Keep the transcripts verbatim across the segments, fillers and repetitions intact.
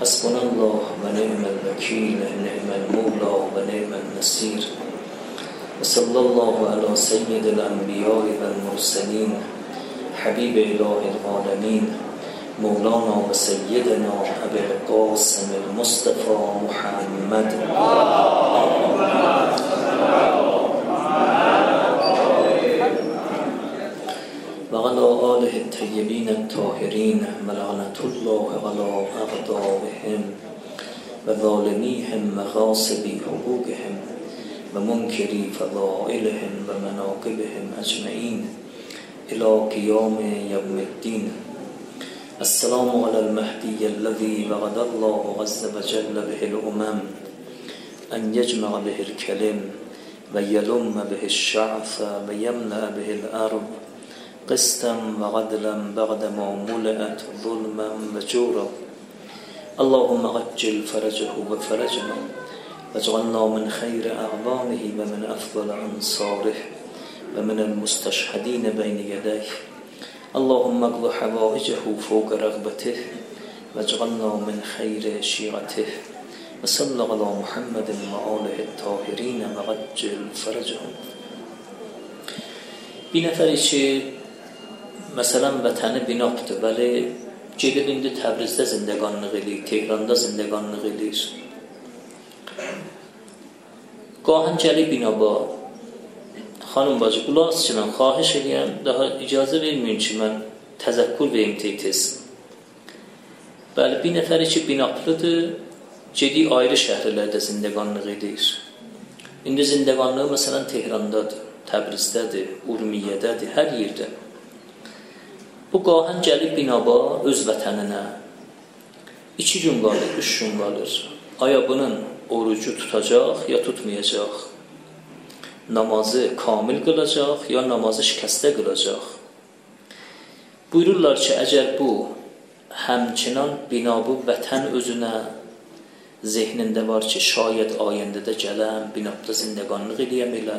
حسبنا الله ونعم الوكيل نعم المولى ونعم النصير وصلى الله على سيد الأنبياء والمرسلين حبيب إله العالمين مولانا وسيدنا أبي القاسم المصطفى محمد وعلى آله الطيبين الطاهرين ولعنة الله على أعدائهم وظالميهم وغاصب حقوقهم ومنكر فضائلهم ومناقبهم أجمعين إلى قيام يوم الدين. السلام على المهدي الذي وعد الله عز وجل به الأمم أن يجمع به الكلم ويلم به الشعث ويملأ به الأرض قسطا وعدلا بعدما ملأت ظلما وجورا. اللهم عجل فرجه وفرجنا واجعلنا من خير أعوانه ومن أفضل أنصاره ومن المستشهدين بين يديه. اللهم اقض حوائجه فوق رغبته واجعلنا من خير شيعته وصلى على محمد وآله الطاهرين وعجل فرجهم. bir nəfəri ki məsələn vətəni binapdır, bəli gedib indi Təbrizdə zindəqanlıq eləyir, Tehranda zindəqanlıq eləyir. Qahın gəlib binaba, xanım bacı, qulaq ki, mən xahiş edirəm, daha icazə verməyin ki, mən təzəkkür verim tez. Bəli, bir nəfəri ki, binaplıdır, gedik ayrı şəhərlərdə zindəqanlıq edir. İndi zindəqanlığı məsələn Tehrandadır, Təbrizdədir, Urmiyyədədir, hər yerdə. Bu qahın gəlib binaba öz vətəninə iki gün qalır, üç gün qalır. Aya bunun orucu tutacaq ya tutmayacaq, namazı kamil qılacaq ya namazı şikəstə qılacaq. Buyururlar ki, əgər bu həmçinan binabı vətən özünə zehnində var ki, şayət ayəndədə gələm, binabda zindəqanlıq eləyəm elə,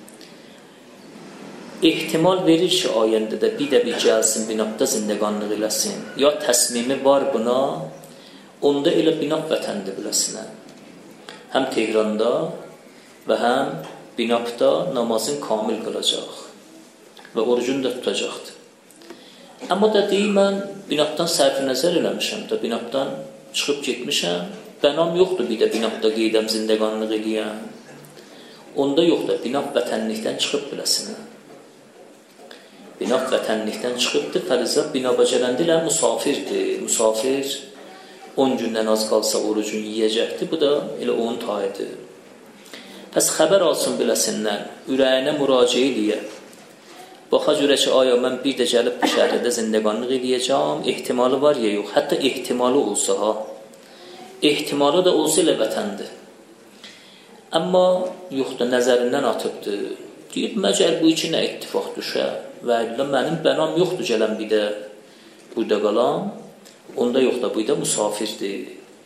ehtimal verir ki, ayəndədə bir də bir gəlsin, binabda zindəqanlıq eləsin, ya təsmimi var buna, onda elə binab vətəndir biləsinə. Həm Tehranda və həm binabda namazın kamil qılacaq və orucunu da tutacaqdır. Amma da deyil, mən binabdan sərfi nəzər eləmişəm də, binabdan çıxıb getmişəm, bənam yoxdur bir də binabda qeydəm zindəqanlıq eləyəm. Onda yoxdur, binab vətənlikdən çıxıb biləsinə. Binab vətənlikdən çıxıbdır, fərizat binaba gələndə ilə musafirdir. Musafir on gündən az qalsa orucunu yiyəcəkdir, bu da elə onun tayıdır. Pəs xəbər alsın biləsinlər, ürəyinə müraciə eləyə. Baxa görə ki, aya mən bir də gəlib bu şəhərdə zindəqanlıq eləyəcəm, ehtimalı var ya yox, hətta ehtimalı olsa ha, ehtimalı da olsa elə vətəndir. Amma yoxdur, nəzərindən atıbdır. Deyib, məgər bu iki nə ittifaq düşər və mənim bənam yoxdur gələm bir də burada qalam, onda yoxdur, bu da musafirdir.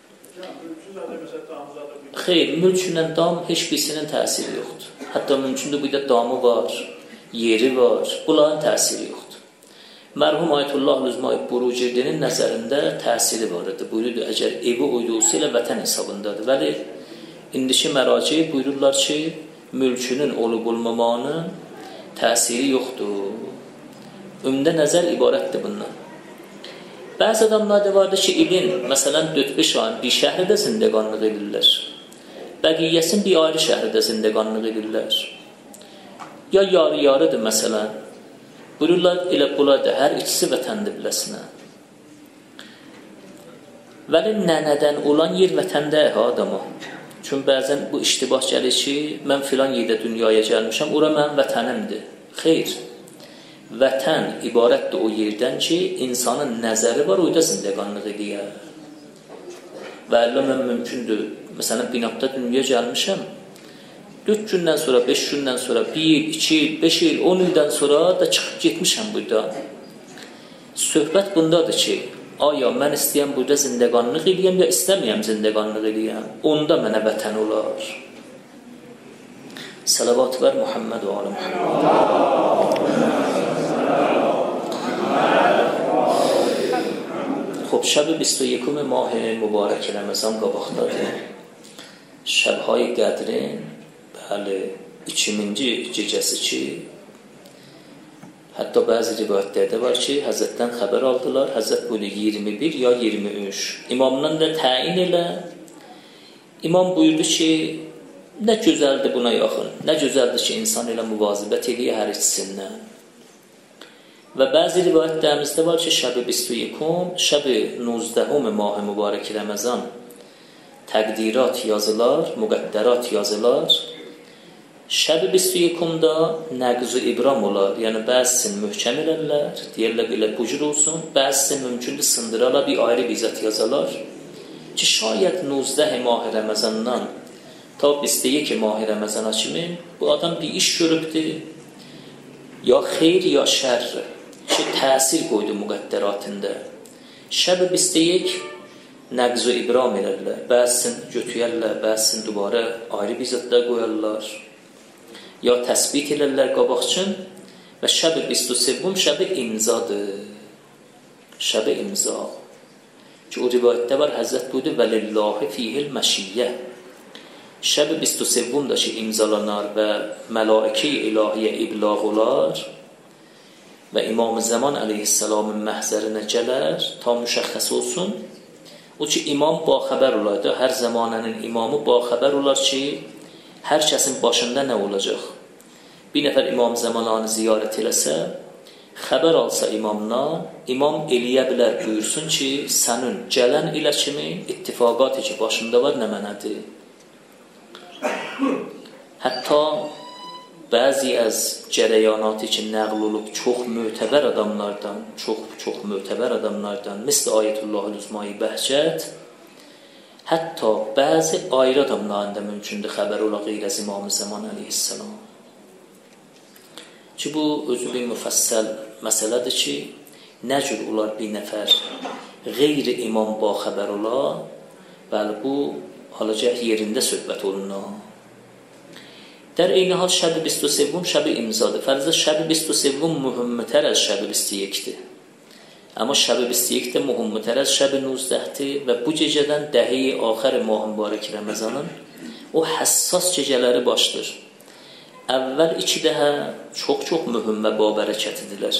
Xeyr, mülkünlə dam heç birisinin təsiri yoxdur. Hətta mümkündür, bu da damı var, yeri var, bunların təsiri yoxdur. Mərhum Ayətullah Lüzmayib Burucirdinin nəzərində təsiri var idi. Buyurdu, əgər evi uyduğusu ilə vətən hesabındadır. Vəli, indiki məraci buyururlar ki, mülkünün olub olmamanın təsiri yoxdur. Ümdə nəzər ibarətdir bundan. Bəzi adamlar da vardır ki, ilin, məsələn, dörd beş ayın bir şəhərdə zindəqanlıq edirlər. Bəqiyyəsin bir ayrı şəhərdə zindəqanlıq edirlər. Ya yarı-yarıdır, məsələn. Buyururlar, elə bunlar da hər ikisi vətəndir biləsinə. Vəli nənədən olan yer vətəndə adama. Çünki bəzən bu iştibah gəlir ki, mən filan yerdə dünyaya gəlmişəm, ora mənim vətənimdir. Xeyr, vətən ibarətdir o yerdən ki, insanın nəzəri var, oyda zindəqanlıq edir. Və əllə mən mümkündür, məsələn, binabda dünyaya gəlmişəm, dörd gündən sonra, beş gündən sonra, bir il, iki il, beş il, on ildən sonra da çıxıb getmişəm burada. Söhbət bundadır ki, aya mən istəyəm burada zindəqanlıq eləyəm ya istəməyəm zindəqanlıq eləyəm, onda mənə vətən olar. Salavat ver Muhammed və alə Muhammed. Xub, خب شب بیست و یکم ماه مبارک رمضان qabaqdadır. Şəbhay qədrin bəli ikinci gecəsi ki, hətta bəzi rivayətlərdə var ki, Həzrətdən xəbər aldılar, Həzrət buyurdu iyirmi bir ya iyirmi üç. İmamdan da təyin elə. İmam buyurdu ki, nə gözəldir buna yaxın, nə gözəldir ki, insan ilə müvazibət edir hər ikisindən. Və bəzi rivayətlərimizdə var ki, şəb-i بیست و یک, şəb-i نوزدهم mah mübarək Ramazan təqdirat yazılar, müqəddərat yazılar. Şəb-i بیست و یکdə nəqz-ı ibram olar, yəni bəzisini möhkəm elərlər, deyərlər belə bu cür olsun, bəzisini mümkündür sındırarlar, bir ayrı bizat yazalar ki, şayət نوزده mah Ramazandan ta بیست و یک mah Ramazana kimi bu adam bir iş görübdür, ya xeyr ya şər ki, təsir qoydu müqəddəratında. Şəb-i بیست و یک nəqz و ibram elərlər, bəzisini götürərlər, bəzisini dubara ayrı bizatlar qoyarlar, ya təsbit elərlər qabaqçın. Və şəb-i بیست و سه şəb-i imzadır. Şəb-i imza ki, o rivayətdə var, Həzrət buyurdu və lillahi fihil məşiyyə. Şəb-i بیست و سه da ki, imzalanar və mələikə-i ilahiyyə iblağ olar və İmam-ı Zaman əleyhissalamın məhzərinə gələr, ta müşəxəs olsun. O ki, imam baxəbər olardı, hər zamanənin imamı baxəbər olar ki, hər kəsin başında nə olacaq? Bir nəfər İmam Zamananı ziyarət eləsə, xəbər alsa imamdan, imam eləyə bilər, buyursun ki, sənin gələn ilə kimi ittifaqatı ki, başında var, nə mənədir? Hətta bəzi az cərəyanatı ki, nəql olub çox mötəbər adamlardan, çox, çox mötəbər adamlardan, misl Ayətullah-ül Üzma-i Bəhcət, hətta bəzi ayrı adamların da mümkündür xəbər ola qeyr az İmam-ı Zaman əleyhissalam. Ki, bu özü bir müfəssəl məsələdir ki, nə cür olar bir nəfər qeyri imam ba xəbər ola, bəli, bu halacaq yerində söhbət olunur. در این حال شب بیست و سه شب imzadır. Fərzə şəb-i بیست و سه mühümmətər az şəb-i بیست و یکdir. Amma şəb-i بیست و یکdə mühümmətər az şəb-i نوزدهdir və bu gecədən dəhi-i axır mah mübarək Ramazanın o həssas gecələri başdır. Əvvəl iki dəhə çox-çox mühüm və babərəkətidirlər.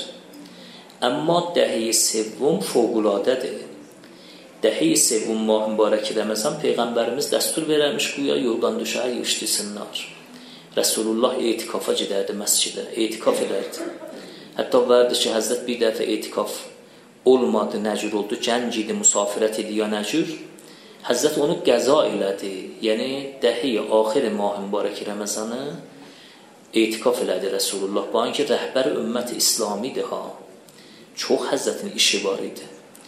Amma dəhi-i sevvum fövqülədədir. Dəhi-i sevvum mah mübarək Ramazan Peyğəmbərimiz dəstur verərmiş güya yorğan düşəyə yığışdırsınlar. Resulullah etikafa gedərdi məscidə, etikaf edərdi. Hətta vardı ki, Həzrət bir dəfə etikaf olmadı, nəcür oldu, gənc idi, musafirət idi ya nəcür. Həzrət onu qəza elədi, yəni dəhi-i axir mah mübarək Ramazanı etikaf elədi Resulullah. Baxın ki, rəhbər ümmət İslamidir ha. Çox Həzrətin işi var idi.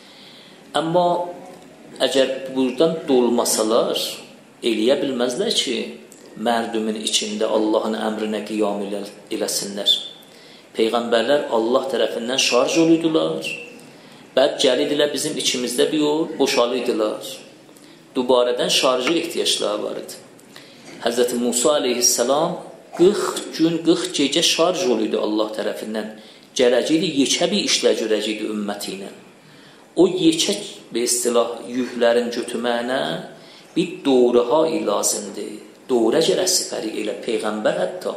Amma əgər buradan dolmasalar, eləyə bilməzlər ki, mərdümün içində Allahın əmrinə qiyam eləsinlər. Peyğəmbərlər Allah tərəfindən şarj oluydular, bəd gəlidilər bizim içimizdə bir yol boşalıydılar. Dubarədən şarjı ehtiyacları var idi. Həzrəti Musa aleyhissalam qırx gün, qırx gecə şarj oluydu Allah tərəfindən. Gələcəkdi, yekə bir işlə görəcəkdi ümməti ilə. O yekə bir istilah yüklərin götürməyinə bir doğruha lazımdır. Doğru gərək sifəri elə Peyğəmbər hətta.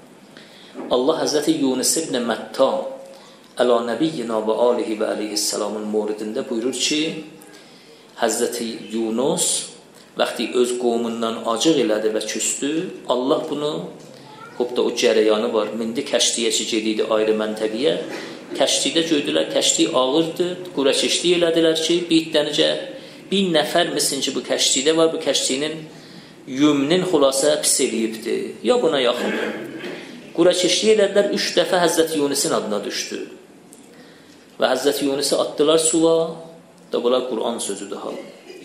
Allah Həzrəti Yunus ibn Mətta əla nəbiyyina və alihi və aleyhissalamın moridində buyurur ki, Həzrəti Yunus vaxtı öz qovumundan acıq elədi və küstü, Allah bunu, hopda o cərəyanı var, mindi kəştiyə ki, gediydi ayrı məntəqiyə, kəştidə gördülər, kəşti ağırdı, qura keşti elədilər ki, bir dənəcə, bir nəfər misin ki, bu kəştidə var, bu kəştinin yümnin xulasa pis eləyibdir, ya buna yaxın. Qura keşti elədilər, üç dəfə Həzrəti Yunusin adına düşdü. Və Həzrəti Yunusi atdılar suva, da bunlar Qur'an sözüdür hal.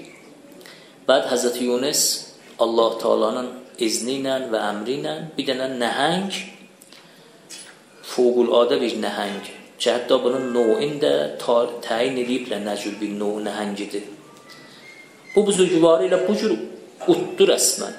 Bəd Həzrəti Yunus Allah Taala'nın izni ilə və əmri ilə bir dənə nəhəng, fövqüladə bir nəhəng ki, hətta bunun noin də təyin ediblə nə cür bir nov nəhəngidir. Bu buzurgüvarı ilə bu cür utdu rəsmən.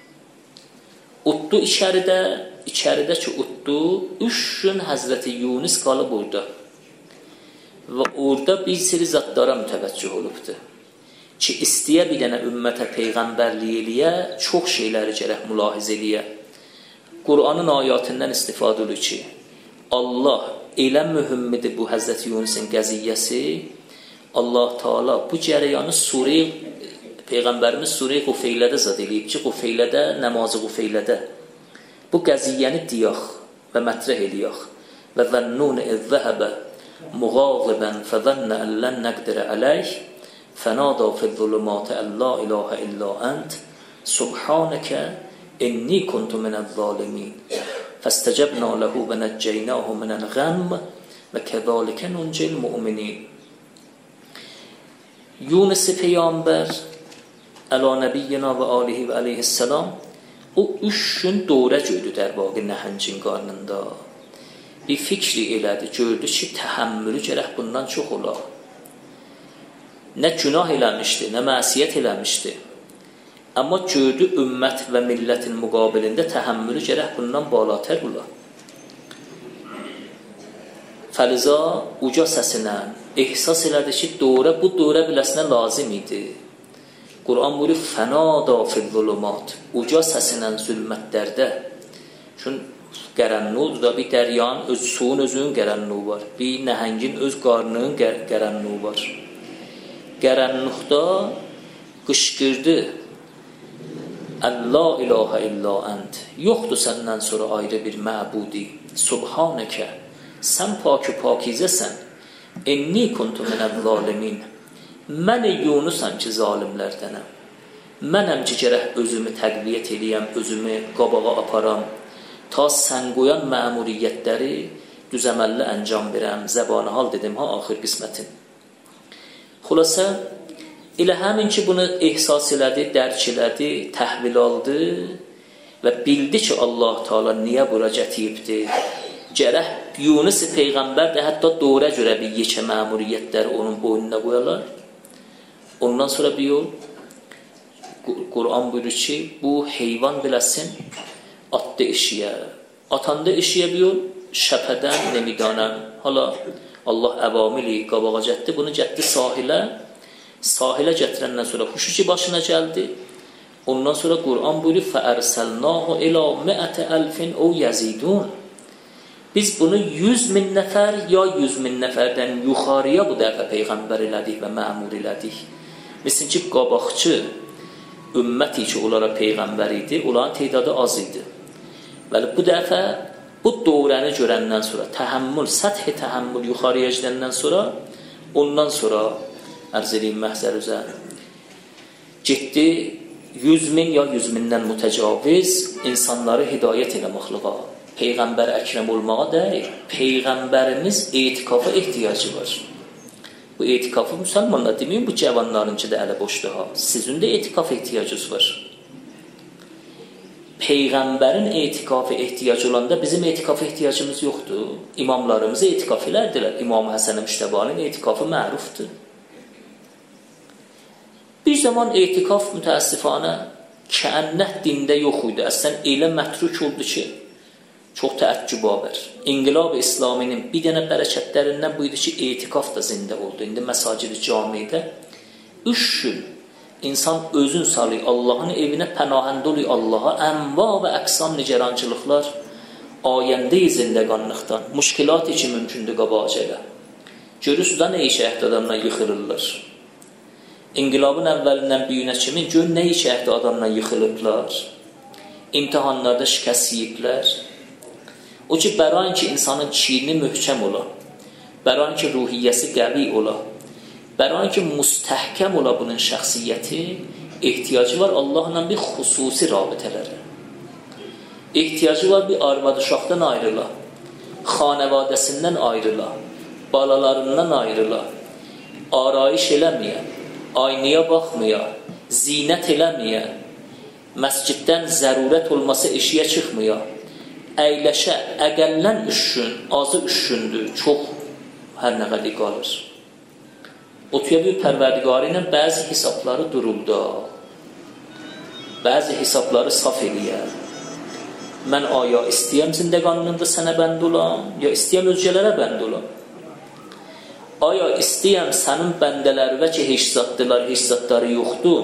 Utdu içəridə, içəridə ki utdu, üç gün Həzrəti Yunus qalıb orada. və orada bir seri zatlara mütəvəccüh olubdur ki, istəyə bir dənə ümmətə peyğəmbərlik eləyə, çox şeyləri gərək mülahizə eləyə. Qur'anın ayatından istifadə olur ki, Allah elə mühümmidir bu Həzrəti Yunusun qəziyyəsi, Allah Teala bu cərəyanı surə Peyğəmbərimiz surə Qufeylədə zad eləyib ki, Qufeylədə, namazı Qufeylədə bu qəziyyəni diyaq və mətrəh eləyək. Və zənnun əz-zəhəbə muğazibən fəzənnə əllən nəqdirə ələyh fənada fiz-zulumati ən la ilahə illə ənt subhanəkə inni kuntu minəz-zalimin fəstəcəbnə ləhu və nəcceynəhu minəl-ğəmm və kəzəlikə nuncil mu'minin. Yunus Peyğəmbər əla nəbiyyina və alihi və aleyhisselam o üç gün dövrə gördü dərbaqı nəhəncin qarnında. Bir fikri elədi, gördü ki, təhəmmülü gərək bundan çox olar. Nə günah eləmişdi, nə məsiyyət eləmişdi. Amma gördü ümmət və millətin müqabilində təhəmmülü gərək bundan balatər olar. Fəliza uca səsinə ehsas elədi ki, dövrə bu dövrə biləsinə lazım idi. Qur'an buyurur, fənada fiz-zulumat, uca səsinən zülmətlərdə. Çün qərənnuq da bir dəryanın öz suyun özünün qərənnuğu var. Bir nəhəngin öz qarnının qərənnuğu var. Qərənnuqda qışqırdı, Əllə ilahə illə ənd, yoxdur səndən sonra ayrı bir məbudi, subhanəkə, sən pakü pakizəsən, inni kuntu minəz-zalimin, mən Yunusam ki, zalimlərdənəm. Mənəm ki, gərək özümü təqviyyət eləyəm, özümü qabağa aparam, ta sən qoyan məmuriyyətləri düzəməlli əncam verəm, zəbanı hal dedim, ha, axır qismətin. Xülasə, elə həmin ki, bunu ehsas elədi, dərk elədi, təhvil aldı və bildi ki, Allah Teala niyə bura gətiyibdir. Gərək Yunus Peyğəmbər də hətta doğra görə bir yekə məmuriyyətləri onun boynuna qoyarlar. Ondan sonra bir yol, Qur'an buyurur ki, bu heyvan biləsin, atdı eşiyə. Atanda eşiyə bir yol, şəpədən nemidanəm. Hala Allah əvamili qabağa gətdi, bunu gətdi sahilə. Sahilə gətirəndən sonra huşu ki başına gəldi. Ondan sonra Qur'an buyurur, fəərsəlnəhu ilə məətə əlfin o yəzidun. Biz bunu yüz min nəfər ya yüz min nəfərdən yuxarıya bu dəfə Peyğəmbər elədik və məmur elədik. Məsələn ki, qabaqçı ümməti ki, onlara Peyğəmbər idi, onların tedadı az idi. Bəli, bu dəfə bu dövrəni görəndən sonra, təhəmmül, səthi təhəmmül yuxarıya gedəndən sonra, ondan sonra ərz edeyim məhzər üzə getdi yüz min ya yüz mindən mütəcaviz insanları hidayət eləməxlığa. Peyğəmbər əkrəm olmağa deyil, Peyğəmbərimiz etikafa ehtiyacı var. Bu etikafı müsəlmanlar deməyin, bu cavanlarınki də ələ boşdur ha. Sizin də etikaf ehtiyacınız var. Peyğəmbərin etikafı ehtiyacı olanda bizim etikaf ehtiyacımız yoxdur. İmamlarımızı etikaf elədilər. İmam Həsən Müştəbanın etikafı mərufdur. Bir zaman etikaf mütəəssifanə kəənnət dində yox idi. Əslən elə mətruk oldu ki, çox təəccübavər. İnqilab-ı İslaminin bir dənə bərəkətlərindən bu idi ki, etikaf da zində oldu. İndi məsacid-i camidə üç gün insan özün salıyı Allahın evinə pənahəndə oluyor Allaha. Ənva və əqsam nigerançılıqlar ayəndə-i zindəqanlıqdan. Müşkilat iki mümkündür qabağa elə. Görürsünüz da nə işə əhdə adamdan yıxılırlar. İnqilabın əvvəlindən büyünə kimin gör nə işə əhdə adamdan yıxılıblar. İmtihanlarda şikəst yiyiblər. O ki, bərain ki, insanın çiğni möhkəm ola, bərain ki, ruhiyyəsi qəvi ola, bərain ki, müstəhkəm ola bunun şəxsiyyəti, ehtiyacı var Allahla bir xüsusi rabitələrə. Ehtiyacı var bir arvad uşaqdan ayrıla, xanəvadəsindən ayrıla, balalarından ayrıla, arayiş eləməyə, aynaya baxmaya, zinət eləməyə, məsciddən zərurət olması eşiyə çıxmaya, əyləşə, əqəllən üç gün, azı üç gündür, çox hər nə qədi qalır. O tüyə bir pərverdigarı ilə bəzi hesabları durulda, bəzi hesabları saf eləyər. Mən aya istəyəm zindəqanlığında sənə bənd olam, ya istəyəm özgələrə bənd olam. Aya istəyəm sənin bəndələrinə ki, heç zatdılar, heç zatları yoxdur,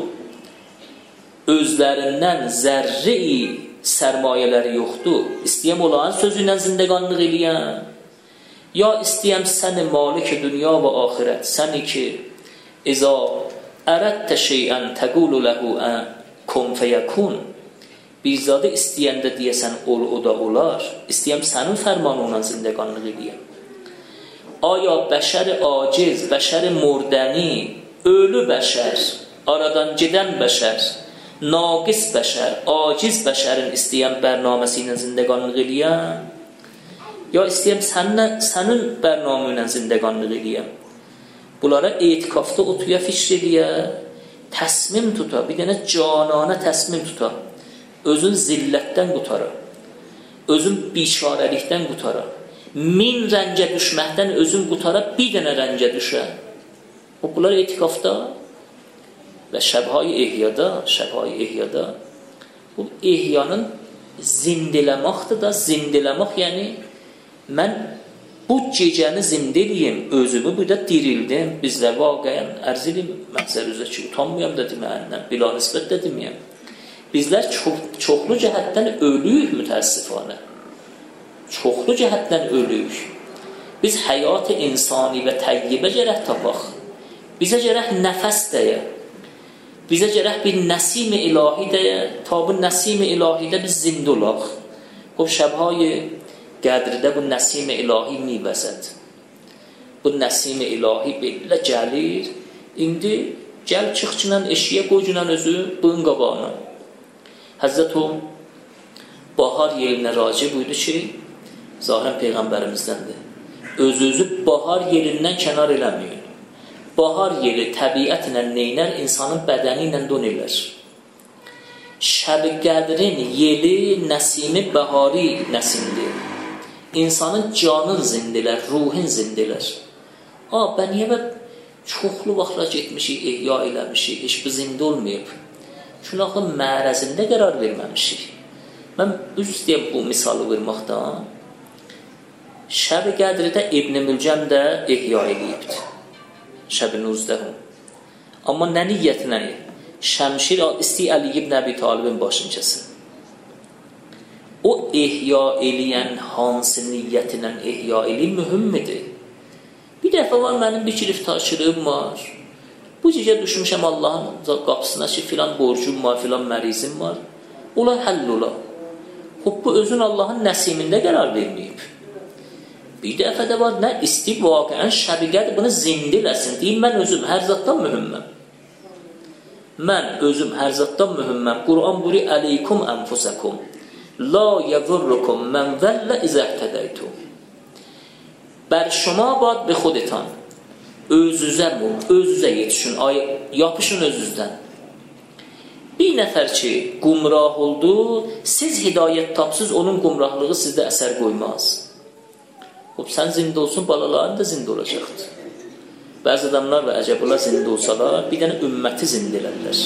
özlərindən zərri sərmayələri yoxdur, istəyəm onların sözü ilə zindəqanlıq eləyəm, ya istəyəm səni malik dünya və axirət, səni ki, İza ərədtə şeyən təqulu ləhu ən kun fəyəkun, bir zadı istəyəndə deyəsən ol, o da olar, istəyəm sənin fərmanına zindəqanlıq eləyəm. Aya bəşəri aciz, bəşəri murdəni, ölü bəşər, aradan gedən bəşər, naqis bəşər, aciz bəşərin istəyəm bərnaməsi ilə zindəqanlıq eləyəm, ya istəyəm səninlə, sənin bərnamə ilə zindəqanlıq eləyəm. Bunlara etikafda otuya fikr eləyə, təsmim tuta, bir dənə canana təsmim tuta, özün zillətdən qutara, özün biçarəlikdən qutara, min rəncə düşməkdən özün qutara, bir dənə rəncə düşə. Bunlar etikafda və şəbhayı ehyada, şəbhayı ehyada, bu ehyanın zindiləmaqdır da, zindiləmaq yəni mən bu gecəni zindəliyim, özümü burada dirildim, bizlər vaqəyən ərz edeyim, mənzər üzə ki, utanmayam da deməyindən, bila nisbət də deməyəm. Bizlər çox, çoxlu cəhətdən ölüyük mütəəssifanə. Çoxlu cəhətdən ölüyük. Biz həyat-ı insani və təyyibə gərək tapaq. Bizə gərək nəfəs dəyə. Bizə gərək bir nəsim-i ilahi dəyə. Ta bu nəsim-i ilahidə biz zində olaq. O şəbhayı qədrdə bu nəsim-i ilahi miyvəzət. Bu nəsim-i ilahi belə gəlir. İndi gəl çıx-çınan eşiyə qoycunan özü bığın qabağına. Həzrət o bahar yerinə raci buydu ki, zahirən Peyğəmbərimіздəndir. Öz-özü bahar yerindən kənar eləməyin. Bahar yeri təbiətlə neynər, insanın bədəni ilə don elər. Şəb-i qədrin yeli nəsimi bəhari nəsimdir. İnsanın canın zindilər, ruhin zindilər. A, bən niyə bə çoxlu vaxtlar getmişik, ehya eləmişik, heç bir zində olmayıb. Çünki axı mərəzində qərar verməmişik. Mən üz istəyəm bu misalı verməkdən. Şəb-i qədridə İbn-i Mülcəm də ehya eləyibdir. Şəb-i Nuzdəhum. Amma nə niyyətinə? Şəmşir istəyə Əli ibn Əbi Talibin başını kəsin. O ehya eləyən hansı niyyətinə ehya eləyir mühümmidir. Bir dəfə var, mənim bir giriftaçılığım var. Bu gecə düşmüşəm Allahın qapısına ki, filan borcum var, filan mərizim var. Ola həll ola. Bu özün Allahın nəsimində qərar verməyib. Bir dəfə də var, nə istəyib vaqiən şəbiqədir, bunu zindiləsin. Deyim, mən özüm hər zatdan mühümməm. Mən özüm hər zatdan mühümməm. Quran buyuruyor, əleykum ənfusəkum. La yəvurrukum mən vəllə izəhtədəytum. Bər şuma bad bi xuditan. Özünüzə bu, özünüzə yetişin, yapışın özünüzdən. Bir nəfər ki, qumrah oldu, siz hidayət tapsız, onun qumrahlığı sizdə əsər qoymaz. Sən zində olsun, balaların da zində olacaqdır. Bəzi adamlar və əcəblər zində olsalar, bir dənə ümməti zində elərlər.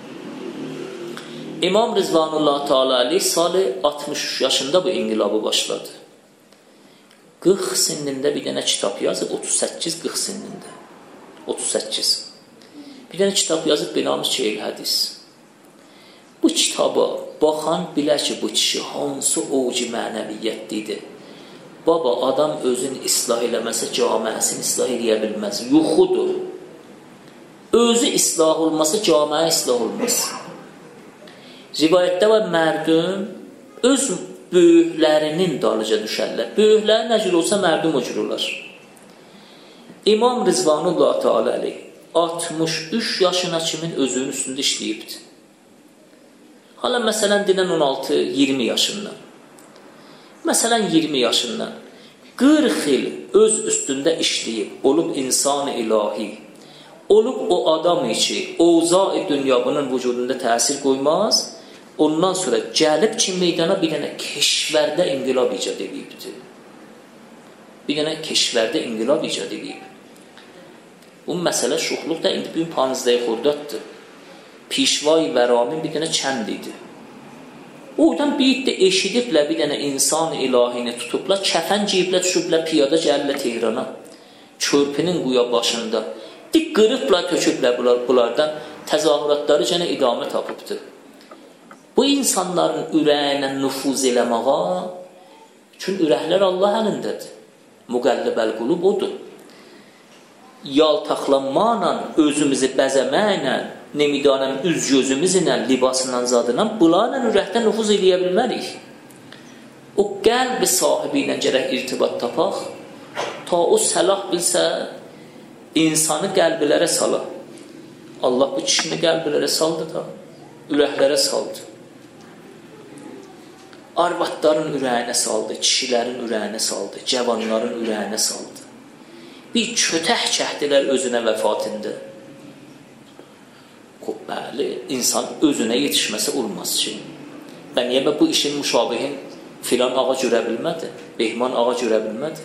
İmam Rizvanullah Teala Ali salı altmış üç yaşında bu inqilabı başladı. qırx sinində bir dənə kitab yazıb, otuz səkkiz qırx sinində. otuz səkkiz. Bir dənə kitab yazıb, binamız Çeyl hədis. Bu kitaba baxan bilər ki, bu kişi hansı oğucu mənəviyyətlidir. Baba, adam özünü islah eləməsə, caməsini islah eləyə bilməz. Yuxudur. Özü islah olmasa, camiə islah olmaz. Rivayətdə var, mərdum öz böyüklərinin dalıca düşərlər. Böyükləri nə cür olsa, mərdum o cür olar. İmam Rizvanullah Teala aleyh altmış üç yaşına kimin özünün üstündə işləyibdir. Hala məsələn denən on altı iyirmi yaşından. Məsələn iyirmi yaşından qırx il öz üstündə işləyib, olub insan-ı ilahi, olub o adam ki, ovza-i dünya bunun vücudunda təsir qoymaz, ondan sonra gəlib ki, meydana bir dənə keşvərdə inqilab icad edibdir. Bir dənə keşvərdə inqilab icad edib. Bu məsələ şuxluq da indi bugün panızday xordaddır. Pişvay Vəramin bir dənə kənd idi. Oradan bir də eşidiblər bir dənə insan ilahini tutublar, kəfən giyiblər, düşüblər, piyada gəlirlər Tehrana. körpünün quya başında dik qırıblar, töküblər bunlar, bunlardan təzahüratları gənə idamə tapıbdır. Bu insanların ürəyinə nüfuz eləməğa, çünki ürəklər Allah əlindədir. Müqəllibəl qulub odur. Yaltaqlanmaqla, özümüzü bəzəməklə, nemidanəm üz gözümüzlə, libasından zadına, bunlarla ürəkdən nüfuz eləyə bilmərik. O qəlb sahibi ilə gərək irtibat tapaq, ta o səlah bilsə, insanı qəlblərə sala. Allah bu kişini qəlblərə saldı da, ürəklərə saldı. Arvadların ürəyinə saldı, kişilərin ürəyinə saldı, cavanların ürəyinə saldı. Bir kötək çəkdilər özünə vəfatında. Bəli, insan özünə yetişməsi olmaz ki. Və niyə bu işin müşabihin filan ağa görə bilmədi, Behman ağa görə bilmədi?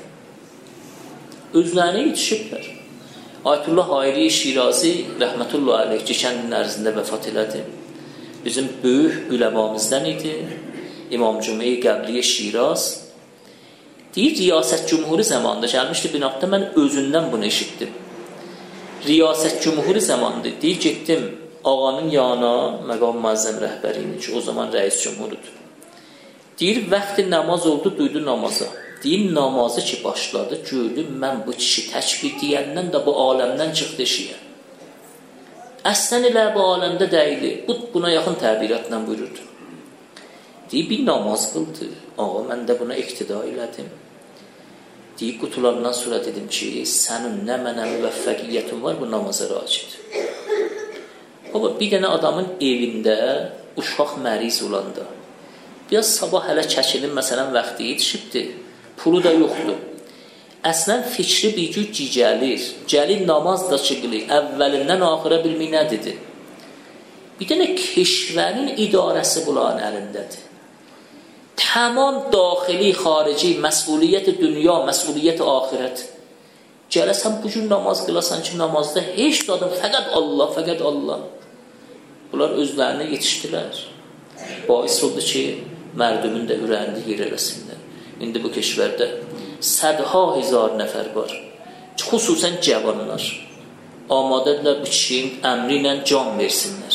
Özlərinə yetişiblər. Ayətullah Hayri Şirazi rəhmətullah aleyh kəndinin ərzində vəfat elədi. Bizim böyük üləmamızdan idi. İmam Cümey Qəbliyə Şiraz. Deyir, riyasət cümhuri zamanında gəlmişdi binaqda, mən özündən bunu eşitdim. Riyasət cümhuri zamanında deyir, getdim ağanın yanına, məqam müəzzəm rəhbərinin ki, o zaman rəis cümhurudur. Deyir, vaxtı namaz oldu, duydu namaza. Deyir, namazı ki başladı, gördüm, mən bu kişi təkbir deyəndən də bu aləmdən çıxdı eşiyə. Əslən elə bu aləmdə deyili, bu buna yaxın təbiratla buyururdu. Deyir, bir namaz qıldı, ağa, mən də buna iqtida elədim. Deyir, qutularından sonra dedim ki, sənin nə mənə müvəffəqiyyətin var, bu namaza racid. Baba, bir dənə adamın evində uşaq məriz olanda, biraz sabah hələ çəkilin, məsələn, vaxtı yetişibdir, pulu da yoxdur. Əslən, fikri bir gün cicəlir, gəlir namaz da çıqılır, əvvəlindən axıra bilmək nədir? Bir dənə keşvərin idarəsi bunların əlindədir. Tamam daxili, xarici, məsuliyyət dünya, məsuliyyət axirət. Gələsən bu gün namaz qılasan ki, namazda heç dadım, fəqət Allah, fəqət Allah. Bunlar özlərinə yetişdilər. Bais oldu ki, mərdumun da ürəyində yer eləsinlər. İndi bu keşvərdə sədha hizar nəfər var. Xüsusən cavanlar. Amadədirlər bu kişinin əmri ilə can versinlər.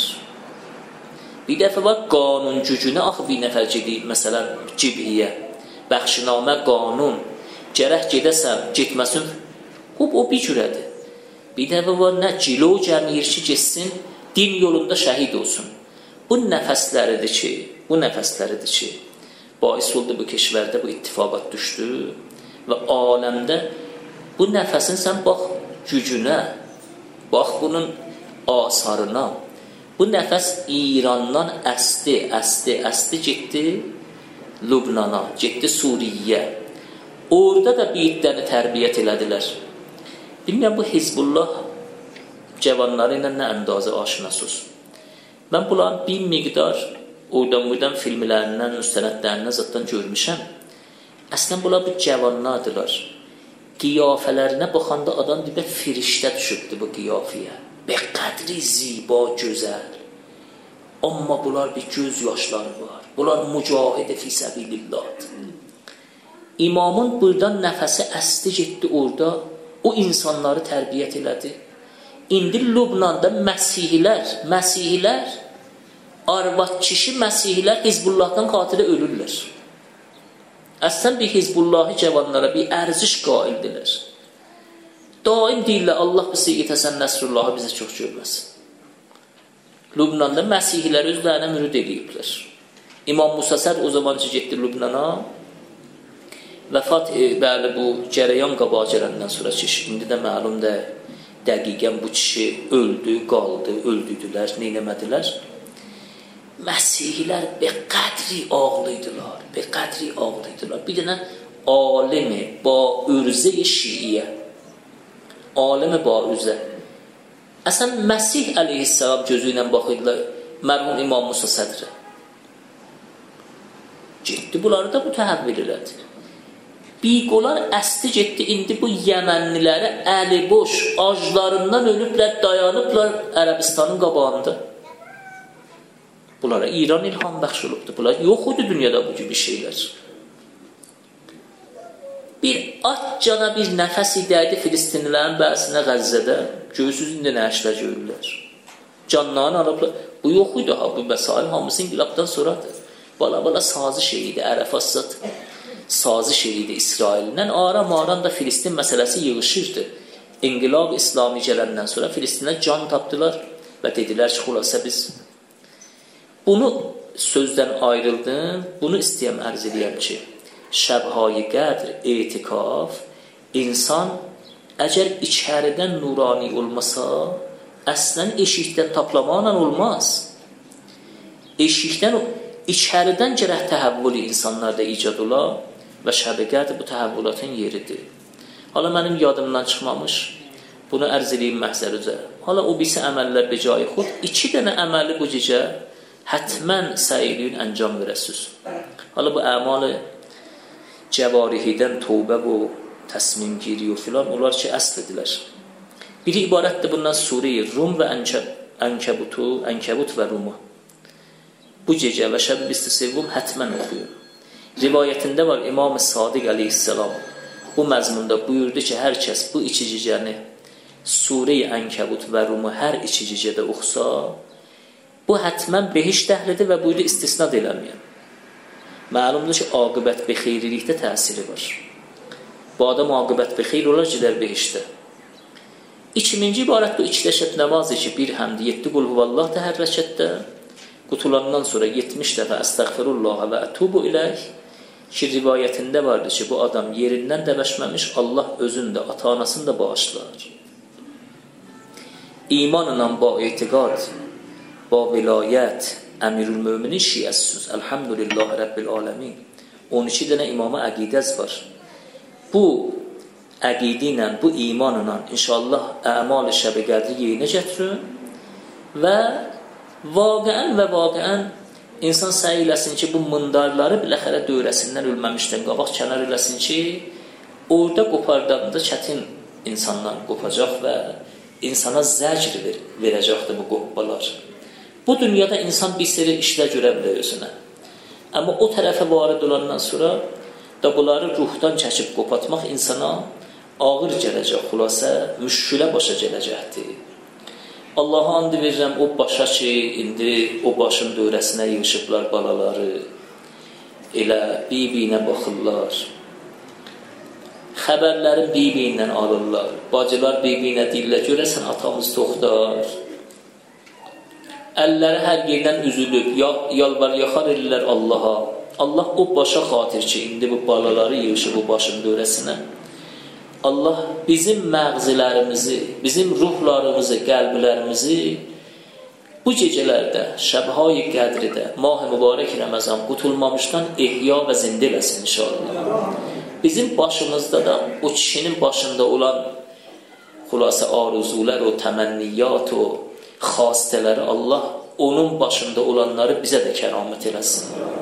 Bir dəfə var, qanun gücünə axı bir nəfər gedir, məsələn, cibhiyə, bəxşinamə, qanun, gərək gedəsən, getməsin, hub o bir cürədir. Bir dəfə var, nə cilo gəmiyir ki, getsin, din yolunda şəhid olsun. Bu nəfəsləridir ki, bu nəfəsləridir ki, bais oldu bu keşvərdə bu ittifaqat düşdü və aləmdə bu nəfəsin sən bax gücünə, bax bunun asarına. Bu nəfəs İrandan əsdi, əsdi, əsdi getdi Lübnana, getdi Suriyə. Orada da bir iddiəni tərbiyyət elədilər. Bilməyəm, bu Hizbullah cavanları ilə nə əndazə aşinasız. Mən bunların bir miqdar oradan-buradan filmlərindən, müstənədlərindən zətdən görmüşəm. Əslən, bunlar bu cavanlardılar. Qiyafələrinə baxanda adam deyib, firiştə düşübdü bu qiyafiyə. Bə qədri ziba, gözəl. Amma bunlar bir göz yaşları var. Bunlar mücahid fi səbilillahdır. İmamın buradan nəfəsi əsdi getdi orada, o insanları tərbiyyət elədi. İndi Lübnanda məsihilər, məsihilər, arvad kişi məsihilər Hizbullahdan xatirə ölürlər. Əslən bir Hizbullahi cavanlara bir ərziş qaildilər. Daim deyirlər, Allah bizi yetəsən Nəsrullahı bizə çox görməsin. Lübnanda məsihlər özlərinə mürid ediblər. İmam Musa Sər o zaman ki, getdi Lübnana, vəfat, e, bəli, bu cərəyan qabağa gələndən sonra ki, indi də məlumdur, dəqiqən bu kişi öldü, qaldı, öldüdülər, neynəmədilər? Məsihlər be qədri ağlıydılar, be qədri ağlıydılar. Bir dənə alimi ba ürze-i şiiyə, alimi ba ürze. Əsən Məsih əleyhissalam gözü ilə baxıydılar, mərhum İmam Musa Sədrə. Getdi, bunları da bu təhəvvül elədi. Biqolar əsli getdi, indi bu Yəmənliləri əli boş, aclarından ölüblər, dayanıblar Ərəbistanın qabağında. Bunlara İran ilham bəxş olubdur. Bunlar yox idi dünyada bu gibi şeylər. bir atcana bir nəfəs idəydi Filistinlilərin bəzisinə Qəzzədə. Göğsüz indi nə işlər görürlər. Canlarını alıblar. Bu yox idi ha, bu məsələ hamısı inqilabdan sonradır. Bala-bala saziş idi, Ərəfat saziş idi İsraildən. Aram-aram da Filistin məsələsi yığışırdı. İnqilab İslami gələndən sonra Filistinlər can tapdılar və dedilər ki, xülasə biz bunu sözdən ayrıldım, bunu istəyəm ərz edəyəm ki, şəbhayı qədr, etikaf, insan əgər içəridən nurani olmasa, əslən eşikdən taplamaqla olmaz. Eşikdən, içəridən gərək təhəvvülü insanlarda icad ola və şəb-i qədr bu təhəvvülatın yeridir. Hala mənim yadımdan çıxmamış, bunu ərz edeyim məhzər üzə. Hala o birisi əməllər becayı xud, iki dənə əməli bu gecə hətmən səiliyin əncam verəsiz. Hala bu əmalı cəvarihidən tövbə bu təsmim giriyor filan, onlar ki əsl edilər. Biri ibarətdir bundan Suriye, Rum və Ənkebutu, Ənkebut və Rumu. Bu gecə və şəb-i istisevvum hətmən oxuyun. Rivayətində var İmam-ı Sadiq əleyhissalam bu məzmunda buyurdu ki, hər kəs bu iki gecəni Suriye, Ənkebut və Rumu hər iki gecədə oxusa, bu hətmən behişt əhlidir və buyurdu istisnad eləməyəm. Məlumdur ki, aqibət bi xeyrilikdə təsiri var. Bu adam aqibət bi xeyr olar, gedər behiştə. İkiminci ibarət bu iki rəkət namazı ki, bir həmdi yeddi qul huvallah da hər rəkətdə, qutulandan sonra yetmiş dəfə əstəğfirullah və ətubu iləh ki, rivayətində vardır ki, bu adam yerindən dəvəşməmiş, Allah özün də, ata-anasını da bağışlar. İmanla ba etiqad, ba vilayət, əmirül müminin şiəssüz, əlhamdülillah Rəbbil aləmin. on iki dənə imama əqidəz var. Bu əqidi ilə, bu imanla inşallah əmal-i şəb-i qədri yeyinə gətirin və vaqəən və vaqəən insan səy eləsin ki, bu mındarları biləxərə dövrəsindən ölməmişdən qabaq kənar eləsin ki, orada qopardanda çətin insandan qopacaq və insana zəcr ver, verəcəkdir bu qopbalar. Bu dünyada insan bir seri işlər görə bilər özünə. Amma o tərəfə varid olandan sonra da bunları ruhdan çəkib qopatmaq insana ağır gələcək, xülasə müşkülə başa gələcəkdir. Allaha and verirəm o başa ki, indi o başın dövrəsinə yığışıblar balaları, elə bir-birinə baxırlar, xəbərlərin bir-birindən alırlar, bacılar bir-birinə deyirlər, görəsən atamız toxtar, əlləri hər yerdən üzülüb, yalvar yaxar edirlər Allaha. Allah o başa xatir ki, indi bu balaları yığışıb o başın dövrəsinə, Allah bizim məğzilərimizi, bizim ruhlarımızı, qəlblərimizi bu gecələrdə, şəbhayı qədridə, mah-ı mübarək Ramazan qutulmamışdan ihya və zində eləsin inşallah. Bizim başımızda da o kişinin başında olan xülasə arzular, o təmənniyat, o xastələri Allah onun başında olanları bizə də kəramət eləsin.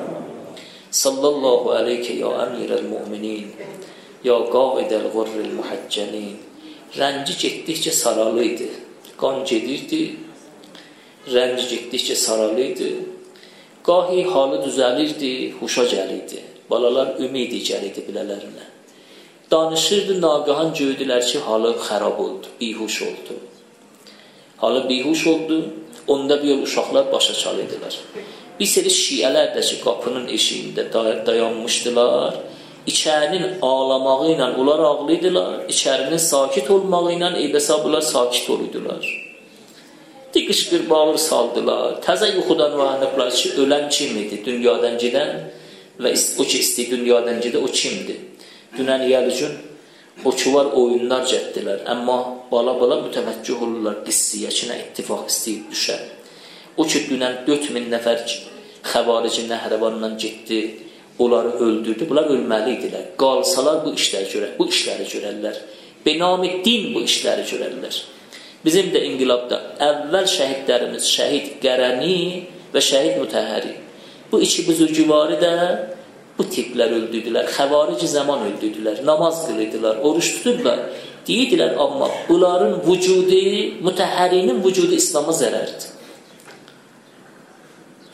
Sallallahu aleyke ya əmirəl müminin, ya qaidəl qurril muhaccəlin. Rənci getdikcə saralıydı, qan gedirdi, rənci getdikcə saralıydı, qahi halı düzəlirdi, huşa gəlirdi, balalar ümidi gəlirdi bilələrinə. Danışırdı, naqahan gördülər ki, halı xərab oldu, bihuş oldu. Halı bihuş oldu, onda bir yol uşaqlar başa çalıydılar. Bir seri şiələr də ki, qapının eşiyində dayanmışdılar, İçərinin ağlamağı ilə onlar ağlıydılar, içərinin sakit olmağı ilə eybəsə bunlar sakit oluydular. Diqiş bir bağır saldılar, təzə yuxudan vahanıblar ki, ölən kim idi, dünyadan gedən və o ki istəyir dünyadan gedə, o kimdir? Dünən yəlicün o ki var oyunlar cəddilər, amma bala-bala mütəvəccüh olurlar qissiyə ki, nə ittifaq istəyib düşər. O ki dünən dörd min nəfər xəvarici nəhrəvanla getdi, onları öldürdü, bunlar ölməli idilər. Qalsalar bu işləri görər, bu işləri görərlər. Benami din bu işləri görərlər. Bizim də inqilabda əvvəl şəhidlərimiz, şəhid Qərəni və şəhid Mütəhhəri. Bu iki büzürgüvarı da bu tiplər öldürdülər. Xəvarici zaman öldürdülər, namaz qılırdılar, oruç tuturdular. Deyirdilər, amma bunların vücudu, Mütəhhərinin vücudu İslama zərərdir.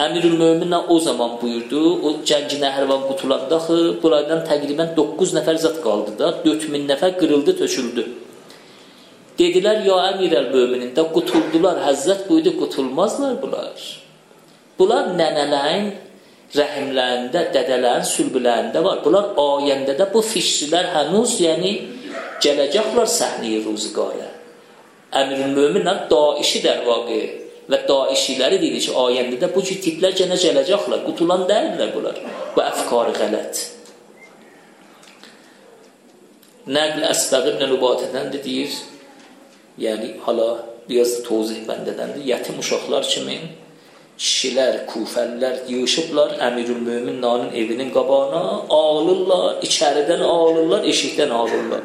Əmirül-Mömin o zaman buyurdu, o Cəngi Nəhərvan qutulanda axı, bunlardan təqribən doqquz nəfər zat qaldı da, dörd min nəfər qırıldı, töküldü. Dedilər, ya Əmirəl-Möminin də qutuldular, Həzrət buyurdu, qutulmazlar bunlar. Bunlar nənələrin rəhimlərində, dədələrin sülbülərində var. Bunlar ayəndə də bu fişrilər hənuz, yəni gələcəklər səhnəyə ruziqara. Əmirül-Möminlər daişi der vaqe və daişiləri deyir ki, ayəndə də bu ki, tiplər gənə gələcəklər, qutulan deyirlər bunlar. Bu əfkarı qələt. Nəql Əsbəq ibn Lübatədən də deyir, yəni hala biraz da tozih bəndədəndir, yetim uşaqlar kimi kişilər, kufəllər yığışıblar Əmirül-Mömin nanın evinin qabağına, ağılırlar, içəridən ağılırlar, eşikdən ağılırlar.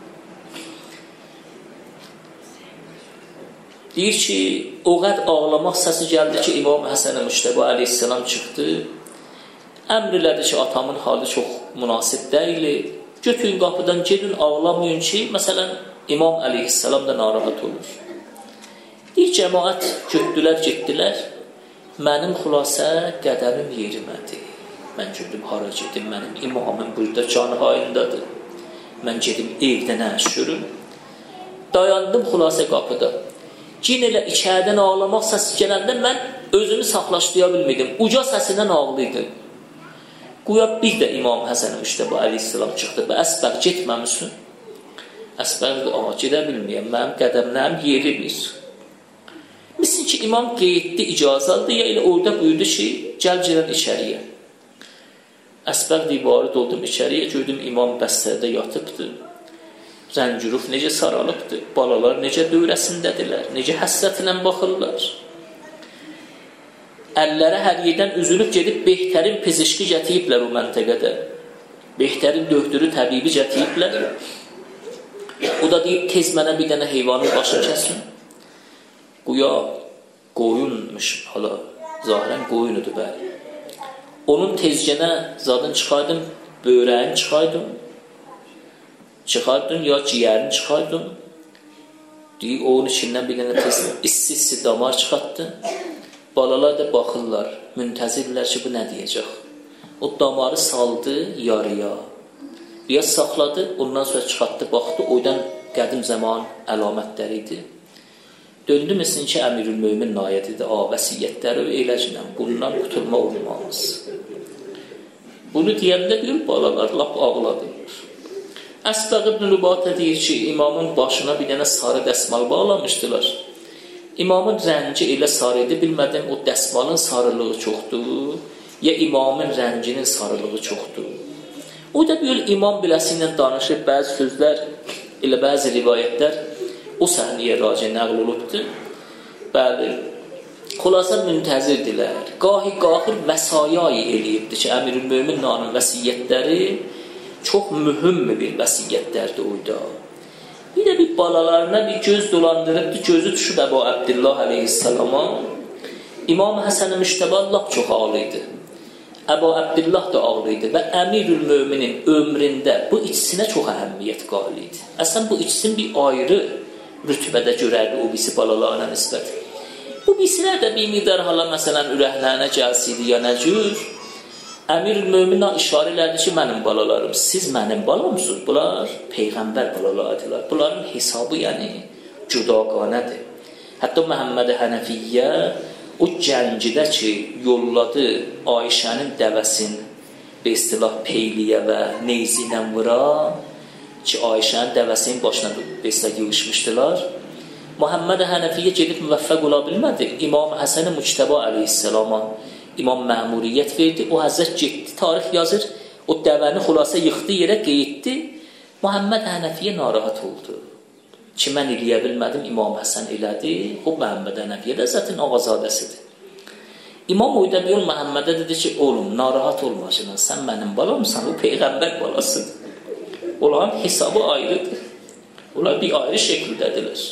Deyir ki, o qəd ağlamaq səsi gəldi ki, İmam Həsən Müştəbə əleyhissalam çıxdı. Əmr elədi ki, atamın halı çox münasib deyil. Götürün qapıdan gedin, ağlamayın ki, məsələn, İmam əleyhissalam da narahat olur. Deyir, cəmaət götdülər, getdilər. Mənim xülasə qədəmim yerimədi. Mən gördüm, hara gedim, mənim imamım burada canı hayındadır. Mən gedim evdə nə şürüm. Dayandım xülasə qapıda. Cin elə içərdən ağlamaq səsi gələndə mən özümü saxlaşdıya bilmədim. Uca səsindən ağlıydım. Qoya bir də İmam Həsən Müştəbə əleyhissalam çıxdı. Və Əsbəq getməmişsin. Əsbəq də, aha, gedə bilməyəm, mənim qədəmlərim yerimir. Misin ki, imam qeydli icazə aldı, ya elə orada buyurdu ki, gəl girən içəriyə. Əsbəq divarı doldum içəriyə, gördüm imam bəstərdə yatıbdır. Rəngüruf necə saralıbdır, balalar necə dövrəsindədirlər, necə həsrətlə baxırlar. Əllərə hər yerdən üzülüb gedib, behtərin pizişki gətiriblər o məntəqədə. Behtərin döktürü təbibi gətiriblər. O da deyib, tez mənə bir dənə heyvanın başını kəsin. Quya qoyunmuş, hala, zahirən qoyunudur bəli. Onun tezgənə zadını çıxaydım, bövrəyini çıxaydım. Çıxardım ya ciyərini çıxardım. Deyir, onun içindən bir dənə tez issi-issi damar çıxartdı. Balalar da baxırlar, müntəzirlər ki, bu nə deyəcək? O damarı saldı yarıya. Biraz saxladı, ondan sonra çıxartdı, baxdı, oydan qədim zaman əlamətləri idi. Döndü misin ki, Əmirül-Mömin nayədidir, a, vəsiyyətləri eləclə, bundan qutulma olmaz. Bunu deyəndə bir balalar lap ağladılar. Əsbəq ibn Lübatə deyir ki, imamın başına bir dənə sarı dəsmal bağlamışdılar. İmamın rəngi elə sarı idi, bilmədim, o dəsmalın sarılığı çoxdur, ya imamın rənginin sarılığı çoxdur. O da bir imam biləsi ilə danışıb, bəzi sözlər, elə bəzi rivayətlər o səhniyə raci nəql olubdur. Bəli, xülasə müntəzirdirlər. Qahi-qahir məsayayı eləyibdir ki, Əmirül-Mömin nanın vəsiyyətləri çox mühüm bir vəsiyyətlərdir oyda. Bir də bir balalarına bir göz dolandırıbdır, gözü düşüb Əbu Əbdillah əleyhissalama. İmam Həsən Müştəbə lap çox ağlıydı. Əbu Əbdillah da ağlıydı və Əmirül-Möminin ömründə bu ikisinə çox əhəmmiyyət qalıydı. Əslən, bu ikisini bir ayrı rütbədə görərdi o birisi balalarına nisbət. Bu birisilər də bir miqdar hala məsələn ürəklərinə gəlsiydi ya nə cür. Əmirül-Möminə işarə elədi ki, mənim balalarım, siz mənim balamsınız, bunlar Peyğəmbər balalardılar. Bunların hesabı yəni cüdaqanədir. Hətta Məhəmməd Hənəfiyyə o cəngidə ki, yolladı Ayşənin dəvəsin bir istilah peyliyə və neyzi ilə vura ki, Ayşənin dəvəsinin başına bir istilah yığışmışdılar. Məhəmməd Hənəfiyyə gedib müvəffəq ola bilmədi. İmam Həsən Müştəbə əleyhissalama İmam məmuriyyət verdi, o həzrət getdi, tarix yazır, o dəvəni xülasə yıxdı yerə, qeyddi. Məhəmməd Hənəfiyyə narahat oldu. Ki, mən eləyə bilmədim, İmam Həsən elədi, o Məhəmməd Hənəfiyyə də zaten ağazadəsidir. İmam oyda bir yol Məhəmmədə dedi ki, oğlum, narahat olmasın, sən mənim balamsan, o Peyğəmbər balasıdır. Onların hesabı ayrıdır. Onlar bir ayrı şəkildədirlər.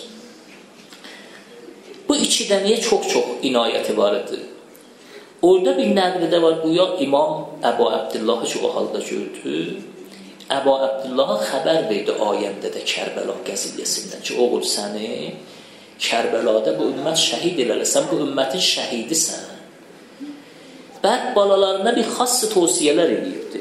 Bu iki dənəyə çox-çox inayəti var idi. Orada bir nəqlidə var, bu ya İmam Əbu Əbdillahı ki, o halda gördü. Əbu Əbdillaha xəbər verdi ayəndə də Kərbəla qəziyyəsindən ki, oğul səni Kərbəlada bu ümmət şəhid elələr, sən bu ümmətin şəhidisən. Bəd balalarına bir xas tövsiyələr edirdi.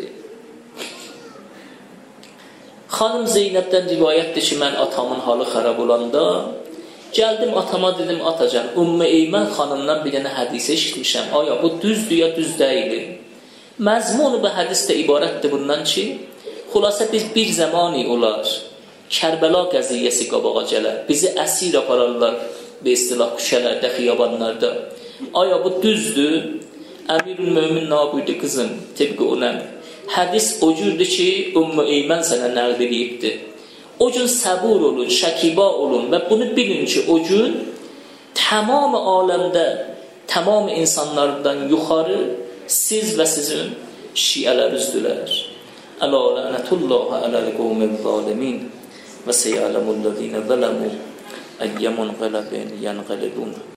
Xanım Zeynəbdən rivayətdir ki, mən atamın halı xarab olanda gəldim atama dedim, atacan, Ümmü Eymən xanımdan bir dənə hədis eşitmişəm. Aya bu düzdür ya düz deyil? Məzmunu bu hədisdə ibarətdir bundan ki, xülasə biz bir zamani olar, Kərbəla qəziyyəsi qabağa gələr, bizi əsir apararlar və istilah küçələrdə, xiyabanlarda. Aya bu düzdür? Əmirül Mömin nə buyurdu qızım? Tibqi onun. Hədis o cürdür ki, Ümmü Eymən sənə nəql edibdir. O gün səbur olun, şəkiba olun və bunu bilin ki, o gün tamam aləmdə, tamam insanlardan yuxarı siz və sizin şiələrinizdülər. Ələ lənətullahi aləl qavmil zalimin və seyələmullezine zələmu əyyəmun qələbin yənqəlibun.